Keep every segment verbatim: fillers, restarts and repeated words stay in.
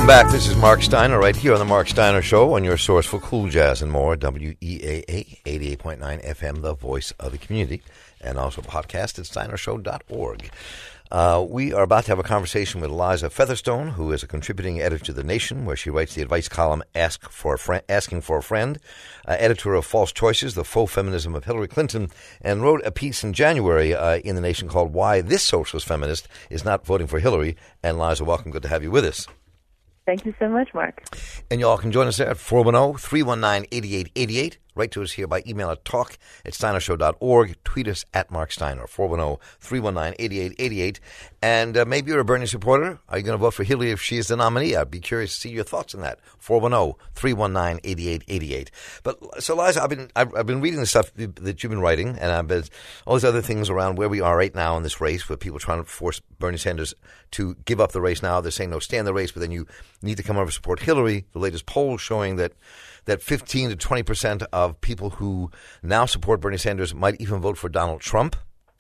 Welcome back. This is Mark Steiner right here on The Mark Steiner Show on your source for cool jazz and more, W E A A eighty-eight point nine F M, the voice of the community, and also podcast at steiner show dot org. Uh, we are about to have a conversation with Eliza Featherstone, who is a contributing editor to The Nation, where she writes the advice column Ask for a Friend, Asking for a Friend, uh, editor of False Choices, The Faux Feminism of Hillary Clinton, and wrote a piece in January uh, in The Nation called Why This Socialist Feminist is Not Voting for Hillary. And Eliza, welcome. Good to have you with us. Thank you so much, Mark. And you all can join us there at four one zero, three one nine, eight eight eight eight. Write to us here by email at talk at steiner show dot org. Tweet us at Mark Steiner, four one zero, three one nine, eight eight eight eight. And uh, maybe you're a Bernie supporter. Are you going to vote for Hillary if she is the nominee? I'd be curious to see your thoughts on that. four one zero, three one nine, eight eight eight eight. But so, Liza, I've been I've, I've been reading the stuff that you've been writing, and I've been all these other things around where we are right now in this race, with people trying to force Bernie Sanders to give up the race now. They're saying no, stay in the race, but then you need to come over to support Hillary. The latest poll showing that that fifteen to twenty percent of people who now support Bernie Sanders might even vote for Donald Trump.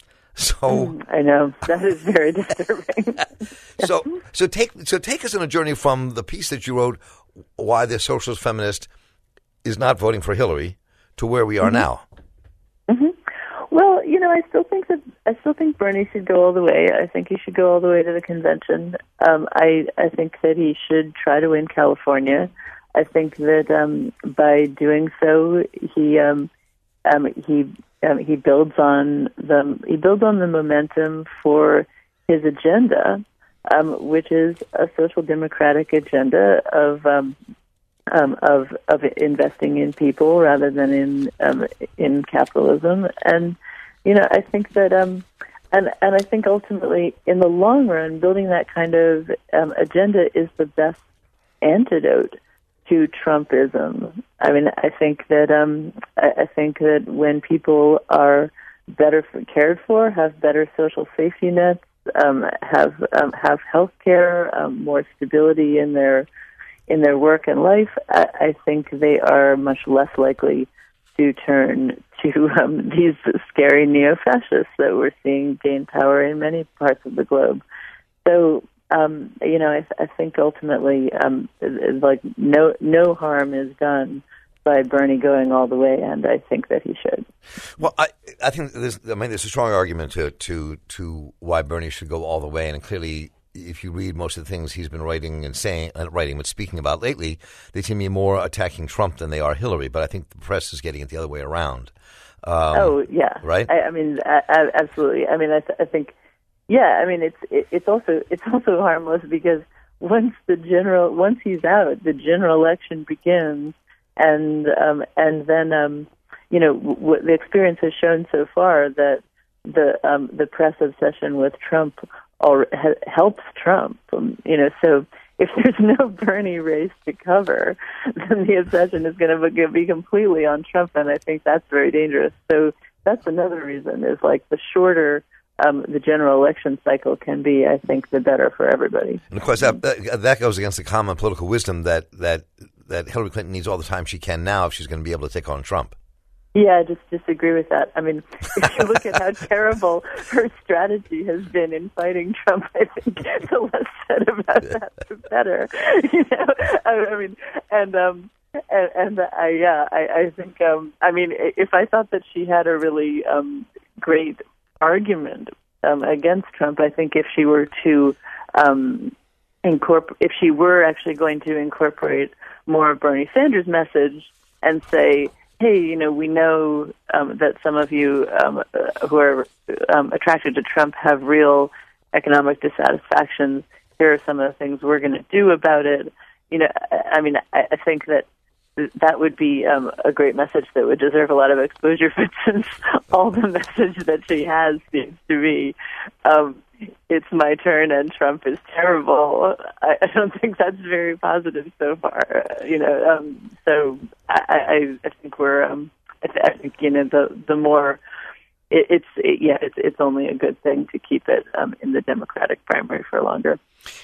So mm, I know that is very disturbing. so so take so take us on a journey from the piece that you wrote, Why the Socialist Feminist is Not Voting for Hillary, to where we are mm-hmm. now. Mm-hmm. Well, you know, I still think that I still think Bernie should go all the way. I think he should go all the way to the convention. Um, I I think that he should try to win California. I think that um, by doing so, he um, um, he um, he builds on the he builds on the momentum for his agenda, um, which is a social democratic agenda of um, um, of of investing in people rather than in um, in capitalism. And you know, I think that um, and and I think ultimately, in the long run, building that kind of um, agenda is the best antidote to Trumpism. I mean, I think that um, I, I think that when people are better for, cared for, have better social safety nets, um, have um, have health care, um, more stability in their in their work and life, I, I think they are much less likely to turn to um, these scary neo-fascists that we're seeing gain power in many parts of the globe. So. Um, you know, I, I think ultimately, um, like no no harm is done by Bernie going all the way, and I think that he should. Well, I I think there's I mean there's a strong argument to to to why Bernie should go all the way, and clearly, if you read most of the things he's been writing and saying, uh, writing but speaking about lately, they seem to be more attacking Trump than they are Hillary. But I think the press is getting it the other way around. Um, oh yeah, right. I, I mean, I, I, absolutely. I mean, I, th- I think. Yeah, I mean it's it, it's also it's also harmless because once the general once he's out, the general election begins, and um, and then um, you know w- the experience has shown so far that the um, the press obsession with Trump al- ha- helps Trump. Um, you know, so if there's no Bernie race to cover, then the obsession is going to be completely on Trump, and I think that's very dangerous. So that's another reason is like the shorter. Um, the general election cycle can be, I think, the better for everybody. And of course, that, that goes against the common political wisdom that, that that Hillary Clinton needs all the time she can now if she's going to be able to take on Trump. Yeah, I just disagree with that. I mean, if you look at how terrible her strategy has been in fighting Trump, I think the less said about that, the better. You know, I, I mean, and um, and, and I, yeah, I, I think, um, I mean, if I thought that she had a really um, great argument um, against Trump, I think if she were to um, incorporate, if she were actually going to incorporate more of Bernie Sanders' message and say, hey, you know, we know um, that some of you um, uh, who are um, attracted to Trump have real economic dissatisfactions. Here are some of the things we're going to do about it. You know, I, I mean, I, I think that that would be um, a great message that would deserve a lot of exposure, but since all the message that she has seems to be, um, it's my turn and Trump is terrible, I, I don't think that's very positive so far. You know, um, so I, I, I think we're, um, I, th- I think, you know, the, the more, it, it's, it, yeah, it's, it's only a good thing to keep it um, in the Democratic primary for longer.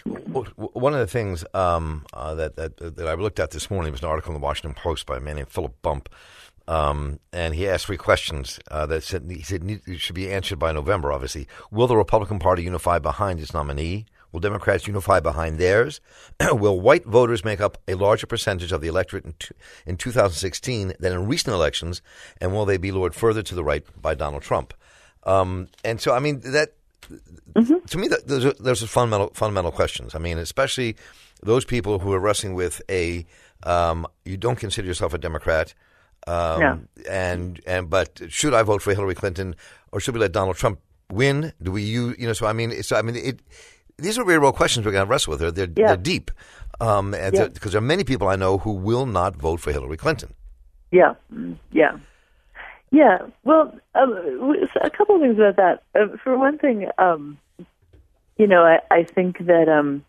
One of the things um, uh, that, that that I looked at this morning was an article in the Washington Post by a man named Philip Bump, um, and he asked three questions uh, that said, he said it should be answered by November, obviously. Will the Republican Party unify behind its nominee? Will Democrats unify behind theirs? Will white voters make up a larger percentage of the electorate in, t- in two thousand sixteen than in recent elections? And will they be lured further to the right by Donald Trump? Um, and so, I mean, that mm-hmm. to me, that, those are, those are fundamental fundamental questions. I mean, especially those people who are wrestling with a um, you don't consider yourself a Democrat. Um, no. and and but should I vote for Hillary Clinton or should we let Donald Trump win? Do we you you know? So I mean, it's I mean it. These are very real questions we're going to wrestle with. They're they're, yeah. they're deep um, because yeah. there are many people I know who will not vote for Hillary Clinton. Yeah, yeah, yeah. Well, um, a couple of things about that. Uh, for one thing, um, you know, I, I think that um,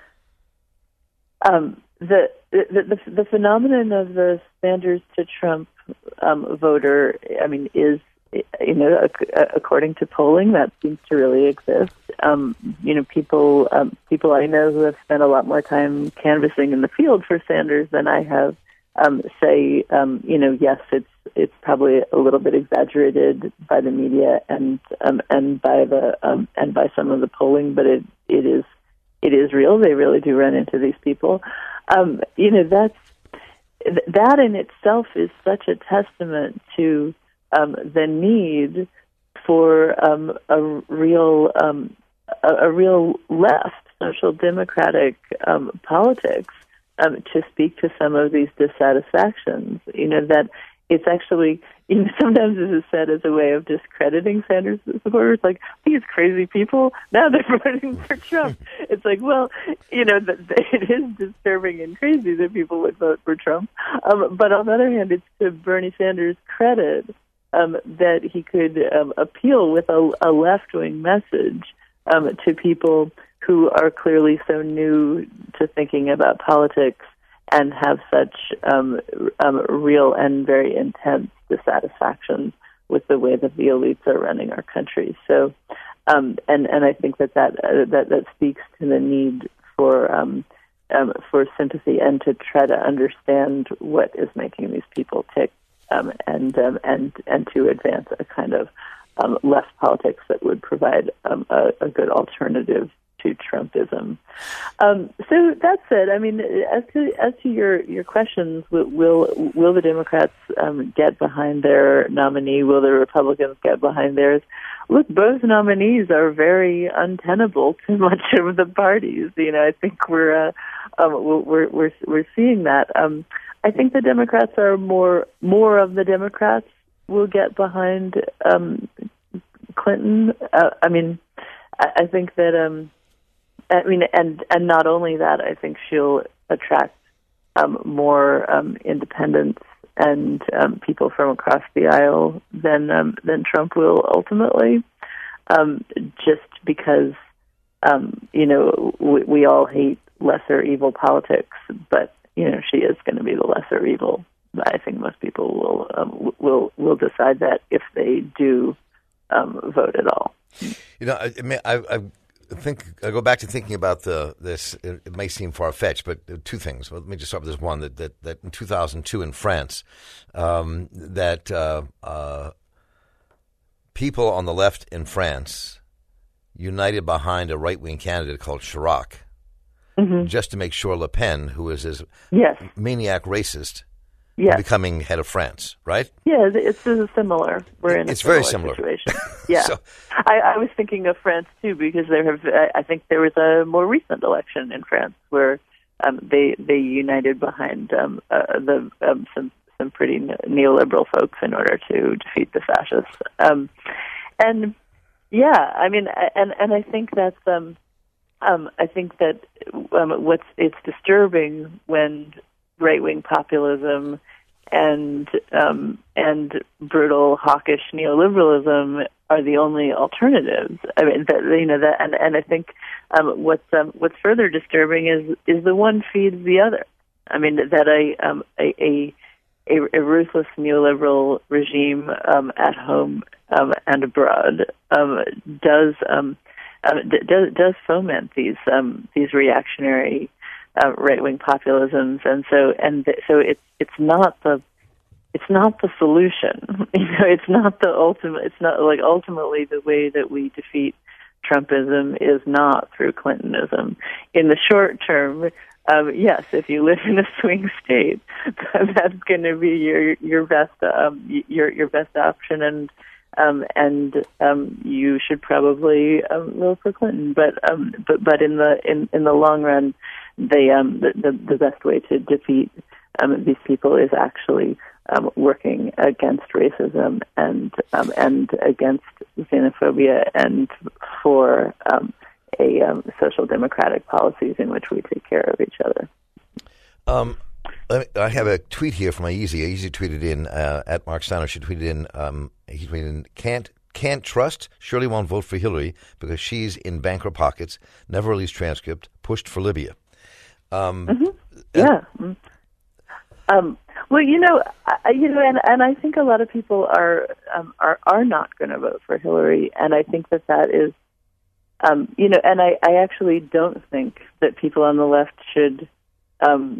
um, the, the the the phenomenon of the Sanders to Trump um, voter, I mean, is. You know, according to polling, that seems to really exist. Um, you know, people um, people I know who have spent a lot more time canvassing in the field for Sanders than I have um, say, um, you know, yes, it's it's probably a little bit exaggerated by the media and um, and by the um, and by some of the polling, but it it is it is real. They really do run into these people. Um, you know, that's that in itself is such a testament to. Um, the need for um, a real um, a, a real left social democratic um, politics um, to speak to some of these dissatisfactions. You know that it's actually you know sometimes this is said as a way of discrediting Sanders supporters, like these crazy people now they're voting for Trump. It's like, well, you know, the, the, it is disturbing and crazy that people would vote for Trump, um, but on the other hand, it's to Bernie Sanders' credit. Um, that he could um, appeal with a, a left-wing message um, to people who are clearly so new to thinking about politics and have such um, um, real and very intense dissatisfaction with the way that the elites are running our country. So, um, and and I think that that uh, that, that speaks to the need for um, um, for sympathy and to try to understand what is making these people tick. Um, and um, and and to advance a kind of um, left politics that would provide um, a, a good alternative to Trumpism. Um, so that said, I mean, as to as to your, your questions, will will, will the Democrats um, get behind their nominee? Will the Republicans get behind theirs? Look, both nominees are very untenable to much of the parties. You know, I think we're uh, um, we're we're we're seeing that. Um, I think the Democrats are more more of the Democrats will get behind um, Clinton. Uh, I mean, I, I think that um, I mean, and and not only that, I think she'll attract um, more um, independents and um, people from across the aisle than um, than Trump will ultimately, um, just because um, you know we, we all hate lesser evil politics, but you know she is going to be the lesser evil. I think most people will um, will will decide that if they do um, vote at all. You know, I, I, I think I go back to thinking about the this. It, it may seem far fetched, but two things. Well, let me just start with this one that that, that in two thousand two in France, um, that uh, uh, people on the left in France united behind a right wing candidate called Chirac, mm-hmm. just to make sure Le Pen, who is this yes. maniac racist, yes. becoming head of France, right? Yeah, it's, it's similar. We're in a it's similar very similar situation. Yeah, so, I, I was thinking of France too because there have. I think there was a more recent election in France where um, they they united behind um, uh, the um, some some pretty neoliberal folks in order to defeat the fascists. Um, and yeah, I mean, and and I think that's. Um, um, I think that um, what's it's disturbing when right wing populism and um, and brutal hawkish neoliberalism are the only alternatives. I mean, that, you know that, and, and I think um, what's um, what's further disturbing is is the one feeds the other. I mean that a um, a, a a ruthless neoliberal regime um, at home um, and abroad um, does um, uh, d- does does foment these um, these reactionary Uh, right-wing populisms, and so and th- so it's it's not the it's not the solution. You know, it's not the ultimate. It's not like ultimately the way that we defeat Trumpism is not through Clintonism. In the short term, um, yes, if you live in a swing state, that's going to be your your best um, your your best option, and um, and um, you should probably um, vote for Clinton. But um, but but in the in, in the long run, they um, the, the the best way to defeat um, these people is actually Um, working against racism and um, and against xenophobia and for um, a um, social democratic policies in which we take care of each other. Um, I have a tweet here from Aezy. Aezy tweeted in uh, at Mark Steiner. She tweeted in. Um, he tweeted in. Can't can't trust. Shirley won't vote for Hillary because she's in banker pockets. Never released transcript. Pushed for Libya. Um, mm-hmm. Yeah. Um, well, you know, I, you know, and, and I think a lot of people are um, are are not going to vote for Hillary, and I think that that is, um, you know, and I, I actually don't think that people on the left should, um,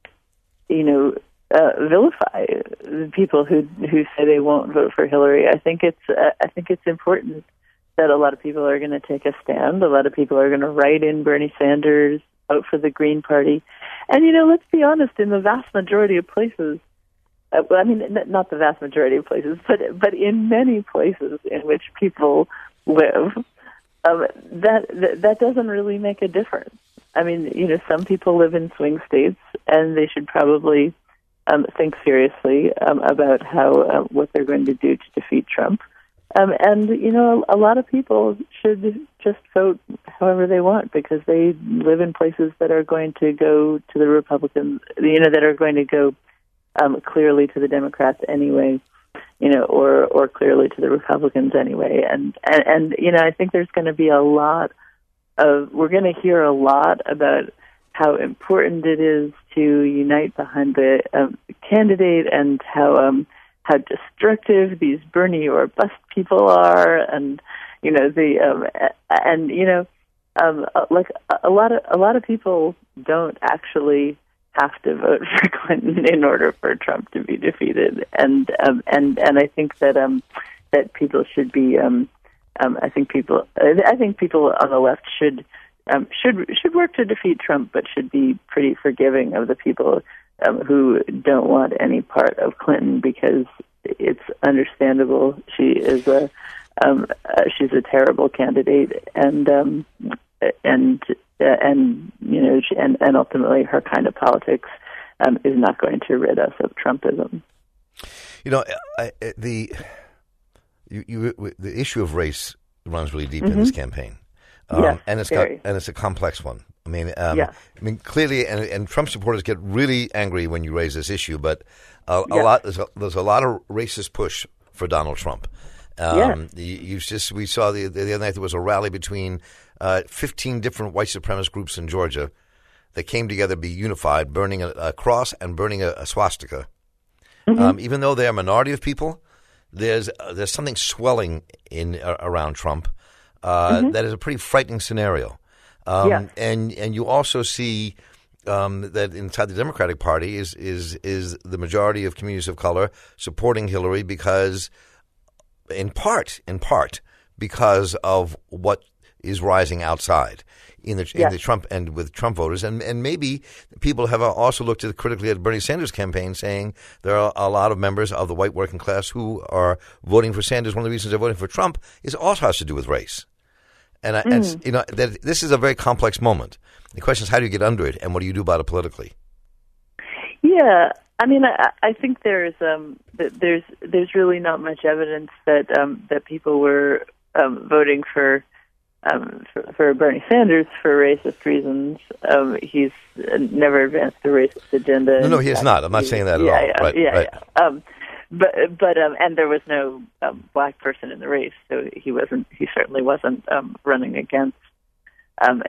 you know, uh, vilify people who who say they won't vote for Hillary. I think it's uh, I think it's important that a lot of people are going to take a stand. A lot of people are going to write in Bernie Sanders, vote for the Green Party. And, you know, let's be honest, in the vast majority of places, uh, well, I mean, n- not the vast majority of places, but but in many places in which people live, um, that, that that doesn't really make a difference. I mean, you know, some people live in swing states, and they should probably um, think seriously um, about how uh, what they're going to do to defeat Trump. Um, and, you know, a, a lot of people should just vote however they want because they live in places that are going to go to the Republicans, you know, that are going to go um, clearly to the Democrats anyway, you know, or, or clearly to the Republicans anyway. And, and, and, you know, I think there's going to be a lot of, we're going to hear a lot about how important it is to unite behind the um, candidate and how, um, how destructive these Bernie or bust people are, and you know the um, and you know um, like a lot of a lot of people don't actually have to vote for Clinton in order for Trump to be defeated, and um, and and I think that um, that people should be um, um, I think people I think people on the left should um, should should work to defeat Trump, but should be pretty forgiving of the people Um, who don't want any part of Clinton because it's understandable. She is a um, uh, she's a terrible candidate, and um, and uh, and you know, she, and and ultimately her kind of politics um, is not going to rid us of Trumpism. You know, I, the you, you the issue of race runs really deep mm-hmm. in this campaign, um, yes, and it's very. got and it's a complex one. I mean, um, yeah. I mean, clearly, and, and Trump supporters get really angry when you raise this issue. But a, yeah. a lot there's a, there's a lot of racist push for Donald Trump. Um, yeah. you, you just we saw the, the other night there was a rally between uh, fifteen different white supremacist groups in Georgia that came together to be unified, burning a, a cross and burning a, a swastika. Mm-hmm. Um, even though they're a minority of people, there's uh, there's something swelling in uh, around Trump uh, mm-hmm. that is a pretty frightening scenario. Um, yeah. And and you also see um, that inside the Democratic Party is is is the majority of communities of color supporting Hillary because, in part, in part because of what is rising outside in the in yes. the Trump and with Trump voters, and and maybe people have also looked at critically at Bernie Sanders' campaign, saying there are a lot of members of the white working class who are voting for Sanders. One of the reasons they're voting for Trump is also has to do with race. And, I, mm. and you know that this is a very complex moment. The question is, how do you get under it, and what do you do about it politically? Yeah, I mean, I, I think there's um, there's there's really not much evidence that um, that people were um, voting for, um, for for Bernie Sanders for racist reasons. Um, he's never advanced a racist agenda. No, no, he has not. I'm not saying that at yeah, all. Yeah, right, yeah, right. yeah. Um, But but um, and there was no um, black person in the race, so he wasn't. He certainly wasn't um, running against um,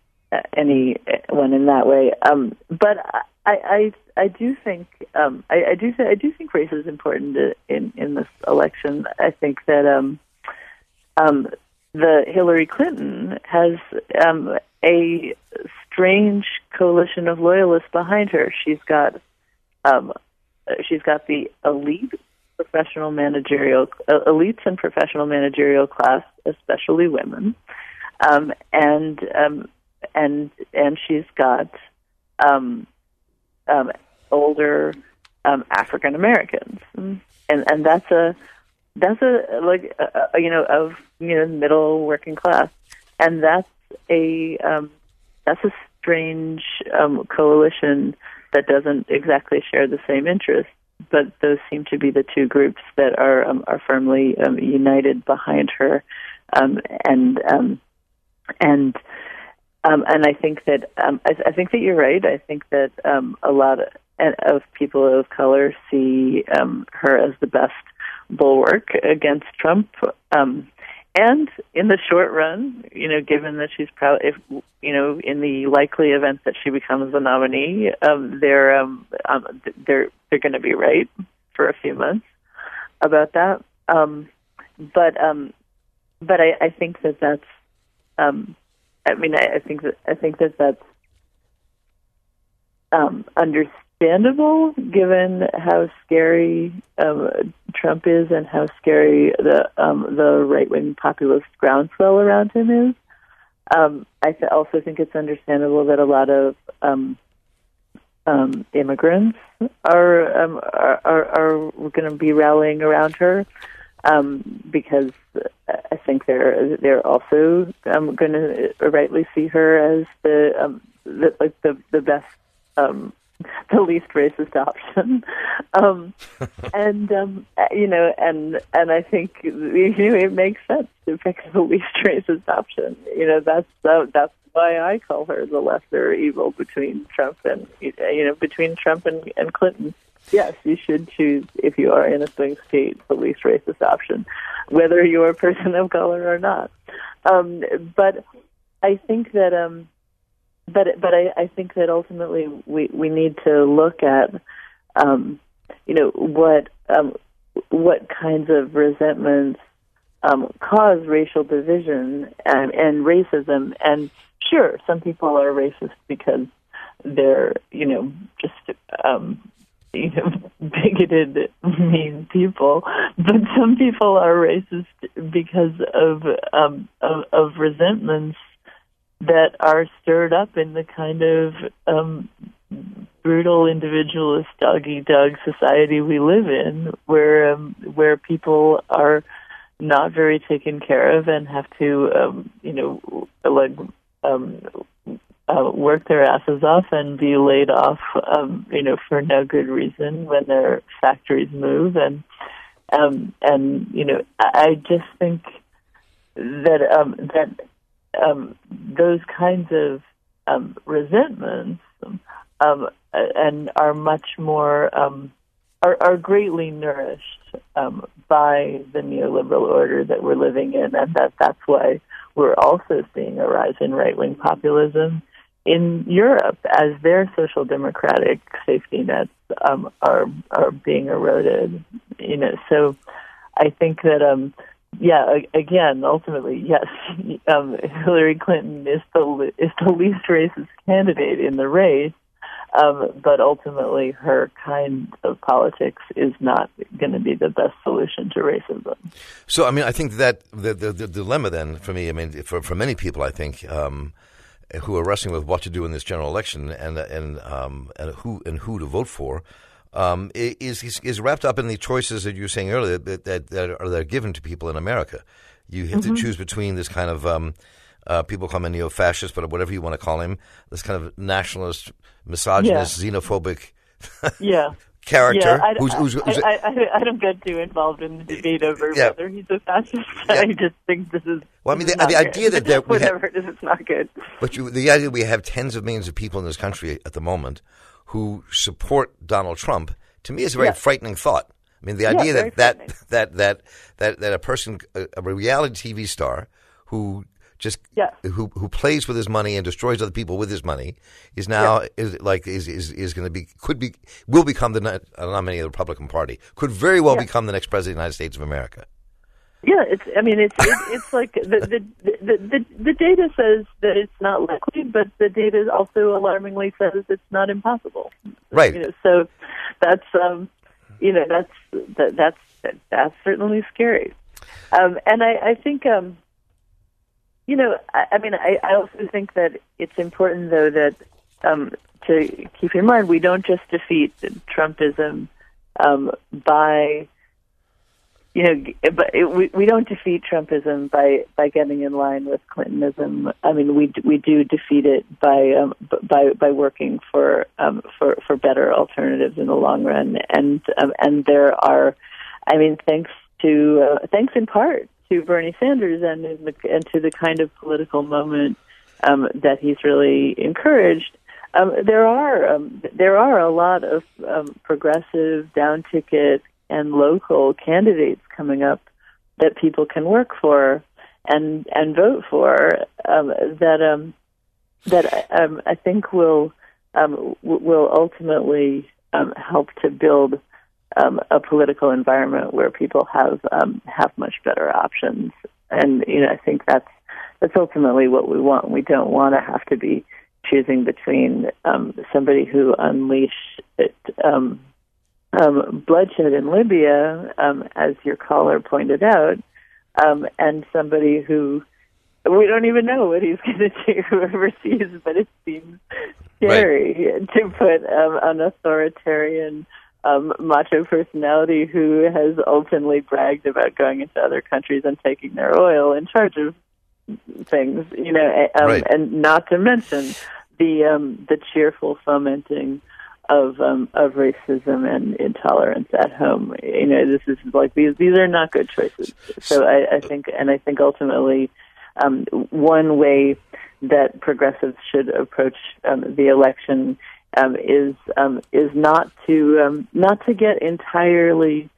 anyone in that way. Um, but I, I I do think um, I, I do th- I do think race is important in in this election. I think that um, um, the Hillary Clinton has um, a strange coalition of loyalists behind her. She's got. Um, She's got the elite professional managerial, uh, elites and professional managerial class, especially women. um, and um, and and she's got um, um, older um, African Americans, and and that's a that's a like a, a, you know of you know middle working class, and that's a um, that's a strange um, coalition that doesn't exactly share the same interests, but those seem to be the two groups that are um, are firmly um, united behind her, um, and um, and um, and I think that um, I, I think that you're right. I think that um, a lot of, of people of color see um, her as the best bulwark against Trump. Um, And in the short run, you know, given that she's probably, if you know, in the likely event that she becomes the nominee, um, they're um, um, they're they're going to be right for a few months about that. Um, but um, but I, I think that that's, um, I mean, I, I think that I think that that's um, understandable given how scary um, Trump is and how scary the um, the right-wing populist groundswell around him is. Um, I th- also think it's understandable that a lot of um, um, immigrants are um, are, are, are going to be rallying around her um, because I think they're they're also um, going to rightly see her as the um, the like the the best. Um, the least racist option, um, and um, you know, and and I think you know, it makes sense to pick the least racist option. You know, that's uh, that's why I call her the lesser evil between Trump and you know between Trump and, and Clinton. Yes, you should choose if you are in a swing state the least racist option, whether you're a person of color or not. Um, but I think that. Um, But but I, I think that ultimately we, we need to look at, um, you know, what um, what kinds of resentments um, cause racial division and, and racism. And sure, some people are racist because they're, you know, just um, you know bigoted, mean people. But some people are racist because of um, of, of resentments that are stirred up in the kind of um, brutal, individualist, dog-eat-dog society we live in, where um, where people are not very taken care of and have to, um, you know, like um, uh, work their asses off and be laid off, um, you know, for no good reason when their factories move, and um, and you know, I, I just think that um, that. Um, those kinds of um, resentments um, and are much more um, are, are greatly nourished um, by the neoliberal order that we're living in, and that that's why we're also seeing a rise in right-wing populism in Europe as their social democratic safety nets um, are are being eroded. You know, so I think that. Um, Yeah, again, ultimately, yes, um, Hillary Clinton is the is the least racist candidate in the race, um, but ultimately her kind of politics is not going to be the best solution to racism. So, I mean, I think that the, the, the dilemma then for me, I mean, for, for many people, I think, um, who are wrestling with what to do in this general election and and um, and who and who to vote for, Um, is, is is wrapped up in the choices that you were saying earlier that that, that are that are given to people in America. You have mm-hmm. to choose between this kind of um, uh, people call him a neo-fascist, but whatever you want to call him, this kind of nationalist, misogynist, yeah. xenophobic yeah. character. Yeah, I, who's, who's, who's, I, I, I don't get too involved in the debate over yeah. whether he's a fascist. Yeah. I just think this is well. I mean, the, the idea that, that we whatever have, it is, it's not good. But you, the idea we have tens of millions of people in this country at the moment who support Donald Trump, to me, is a very yeah. frightening thought. I mean, the idea yeah, that, that, that that that that a person, a, a reality T V star, who just yeah. who who plays with his money and destroys other people with his money, is now yeah. is like is is, is going to be could be will become the nominee of the Republican Party. Could very well yeah. become the next president of the United States of America. Yeah, it's. I mean, it's it, it's like the the, the the the data says that it's not likely, but the data also alarmingly says it's not impossible. Right. You know, so that's um, you know, that's that, that's that, that's certainly scary. Um, and I, I think um, you know, I, I mean, I, I also think that it's important, though, that um, to keep in mind we don't just defeat Trumpism um, by, you know, but it, we we don't defeat Trumpism by, by getting in line with Clintonism. I mean, we we do defeat it by um, by by working for um, for for better alternatives in the long run, and um, and there are, I mean, thanks to uh, thanks in part to Bernie Sanders and in the, and to the kind of political moment um, that he's really encouraged. Um, there are um, there are a lot of um, progressive, down ticket, and local candidates coming up that people can work for and and vote for um, that um, that um, I think will um, will ultimately um, help to build um, a political environment where people have um, have much better options. And you know, I think that's that's ultimately what we want. We don't want to have to be choosing between um, somebody who unleashed it, um, um, bloodshed in Libya, um, as your caller pointed out, um, and somebody who we don't even know what he's going to do overseas, but it seems scary right. to put um, an authoritarian um, macho personality who has openly bragged about going into other countries and taking their oil in charge of things, you know, um, right. and not to mention the um, the cheerful fomenting of um, of racism and intolerance at home. You know, this is like these these are not good choices. So I, I think, and I think ultimately, um, one way that progressives should approach um, the election um, is um, is not to um, not to get entirely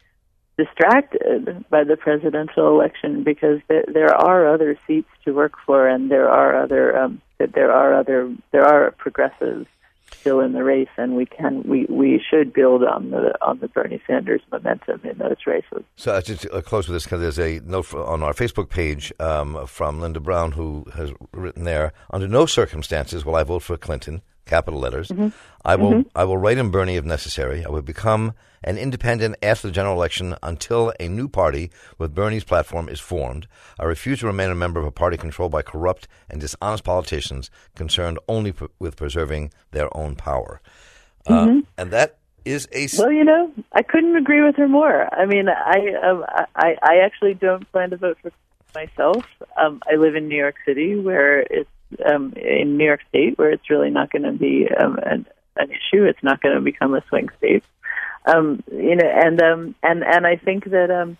distracted by the presidential election, because there, there are other seats to work for, and there are other um, there are other there are progressives still in the race, and we can we, we should build on the on the Bernie Sanders momentum in those races. So uh, just to close with this, because there's a note on our Facebook page um, from Linda Brown, who has written there: under no circumstances will I vote for Clinton. Capital letters. Mm-hmm. I will mm-hmm. I will write in Bernie if necessary. I will become an independent after the general election until a new party with Bernie's platform is formed. I refuse to remain a member of a party controlled by corrupt and dishonest politicians concerned only p- with preserving their own power. Mm-hmm. Uh, and that is a... Well, you know, I couldn't agree with her more. I mean, I um, I, I actually don't plan to vote for myself. Um, I live in New York City, where it's Um, in New York State, where it's really not going to be um, an, an issue. It's not going to become a swing state. Um, you know, and um, and and I think that um,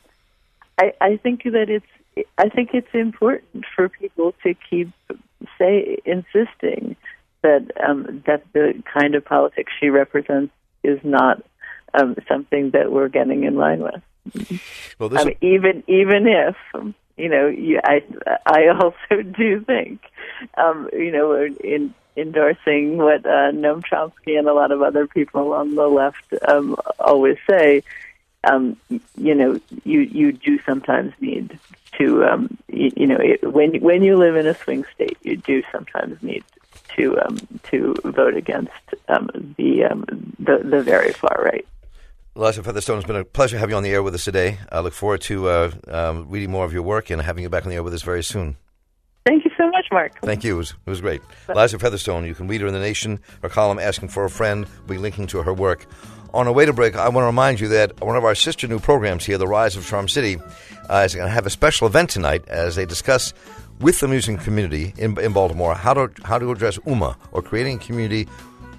I, I think that it's I think it's important for people to keep say insisting that um, that the kind of politics she represents is not um, something that we're getting in line with. Well, this um, is- even even if. You know, you, I I also do think, um, you know, in endorsing what uh, Noam Chomsky and a lot of other people on the left um, always say. Um, you know, you you do sometimes need to, um, you, you know, it, when when you live in a swing state, you do sometimes need to um, to vote against um, the um, the the very far right. Eliza Featherstone, it's been a pleasure having you on the air with us today. I look forward to uh, um, reading more of your work and having you back on the air with us very soon. Thank you so much, Mark. Thank you. It was, it was great. Eliza Featherstone, you can read her in The Nation. Her column, Asking for a Friend, will be linking to her work. On our way to break, I want to remind you that one of our sister new programs here, The Rise of Charm City, uh, is going to have a special event tonight as they discuss with the music community in, in Baltimore how to how to address Ummah, or creating a community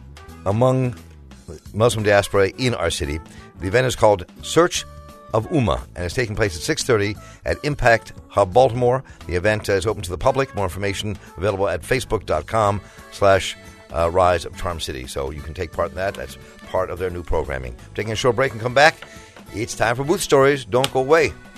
among Muslim diaspora in our city. The event is called Search of Ummah, and it's taking place at six thirty at Impact Hub Baltimore. The event uh, is open to the public. More information available at facebook.com slash Rise of Charm City. So you can take part in that. That's part of their new programming. Taking a short break and come back. It's time for Booth Stories. Don't go away.